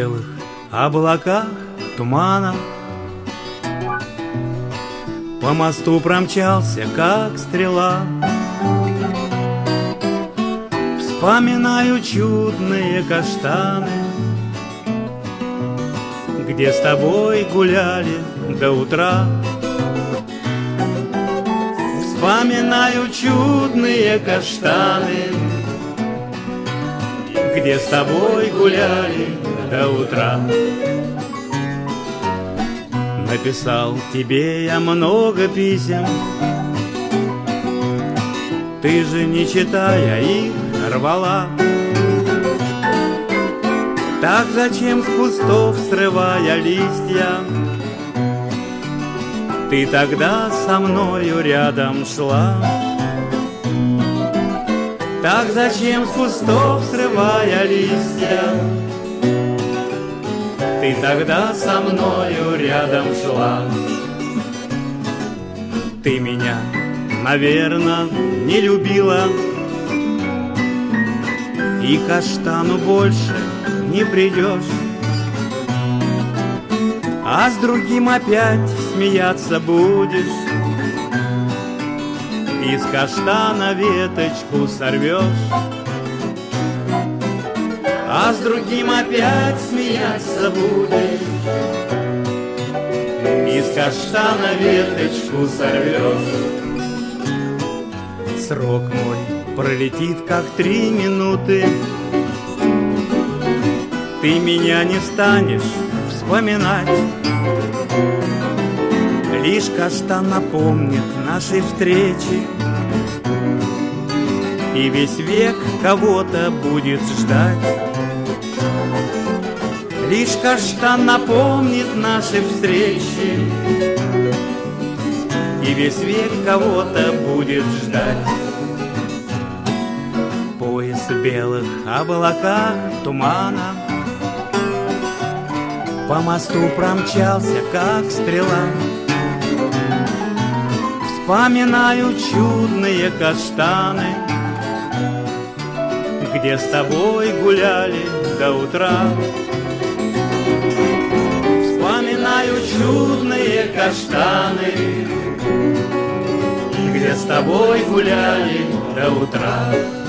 белых облаках тумана по мосту промчался, как стрела. Вспоминаю чудные каштаны, где с тобой гуляли до утра. Вспоминаю чудные каштаны, где с тобой гуляли до утра. Написал тебе я много писем, ты же, не читая их, рвала. Так зачем с кустов, срывая листья, ты тогда со мною рядом шла? Так зачем с кустов, срывая листья, ты тогда со мною рядом шла? Ты меня, наверно, не любила, и к каштану больше не придешь, а с другим опять смеяться будешь, из каштана веточку сорвешь, а с другим опять смеяться будешь, из каштана веточку сорвешь. Срок мой пролетит, как 3 минуты, ты меня не станешь вспоминать. Лишь каштан напомнит наши встречи, и весь век кого-то будет ждать. Лишь каштан напомнит наши встречи, и весь век кого-то будет ждать. Поезд в белых облаках тумана по мосту промчался, как стрела. Вспоминаю чудные каштаны, где с тобой гуляли до утра. Вспоминаю чудные каштаны, где с тобой гуляли до утра.